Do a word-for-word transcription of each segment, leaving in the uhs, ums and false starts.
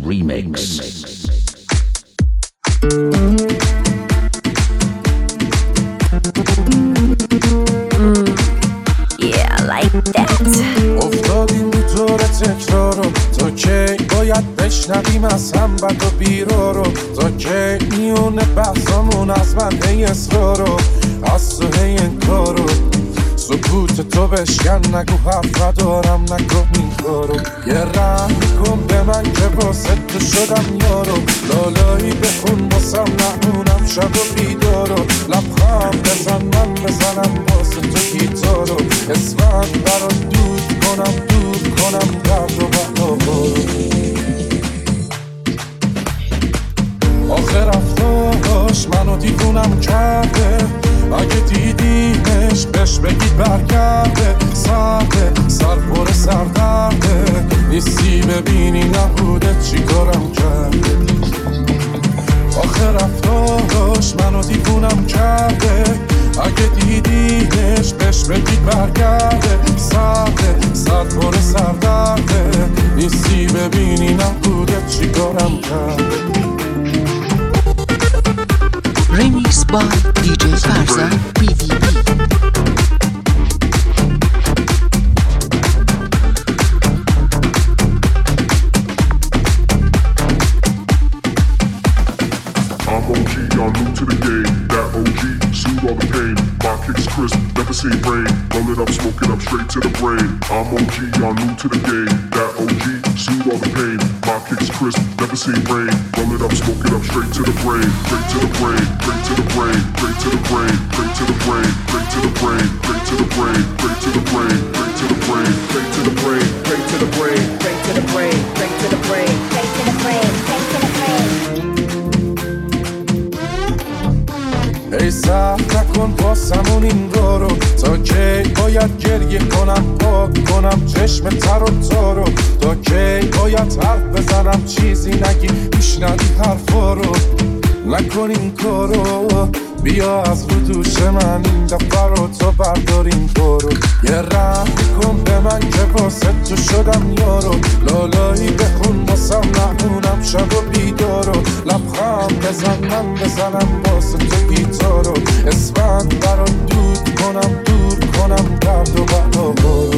Remix. افتادیم رو دور تکرارو، تا کی باید بشنویم از هم بد و بیرا رو، تا کی میونه بحثامون از من هی اصرارو، از تو هی انکارو، سکوت تو بشکن نگو حرف دارم نکن این کارو، یه رحم کن به من که واسه تو شدم یارو، لالایی بخون باسم نمونم شب و بیدارو، لبخند بزن من بزنم واسه تو گیتارو، اسمت برات دود کنم دور کنم درد و بقا. آخر رفتاش منو دیوونم کرده، اگه دیدیمش بهش بگید برگرده، سرده سر پر سردرده، نیستی ببینی نبوده چی کارم کرده. آخر رفتاش منو دیوونم کرده، اگه دیدیمش بهش بگید برگرده، سرده سر پر سردرده، نیستی ببینی نبوده چی کارم کرده. Remix by دی جی Farza بی وی بی. I'm O G, y'all new to the game. That O G, soothe all the pain. My kicks crisp, never seen rain. Roll it up, smoke it up, straight to the brain. I'm O G, y'all new to the game. That O G, soothe all the pain. My kicks crisp, never seen rain. Roll it up, smoke it up, straight to the brain. Straight to the brain, straight to the brain, straight to the brain, straight to the brain, straight to the brain, straight to the brain, straight to the brain, straight to the brain, straight to the brain, straight to the brain, straight to the brain, straight to the brain, straight to the brain, straight to the brain. ای سهر نکن واسمون این رو، تا کی باید گریه کنم پاک کنم چشم تر و تارو، تا کی باید حرف بزنم چیزی نگی میشنوی حرفا رو، نکن این کارو، بیا از رو دوش من این دفعه رو تو برداریم برو، یه رحم کن به من که واسه تو شدم یارو، لالایی بخون واسم نمونم شب و بیدارو، لبخند بزن من بزنم واسه تو گیتارو، اسفند برات دود کنم دور کنم درد و بقا برو.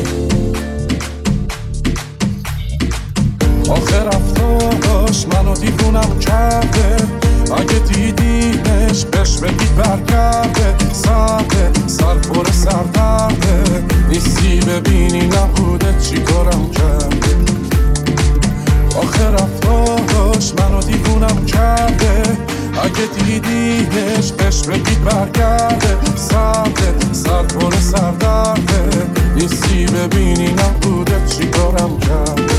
آخر رفتاش منو دیوونم کرده، اگه دیدیمش بهش بگید برگرده، سرده سر پر سردرده، نیستی ببینی نبوده چی کارم کرده. آخر رفتاش منو دیوونم کرده، اگه دیدیمش بهش بگید برگرده، سرده سر پر سردرده، نیستی ببینی نبوده چی کارم کرده.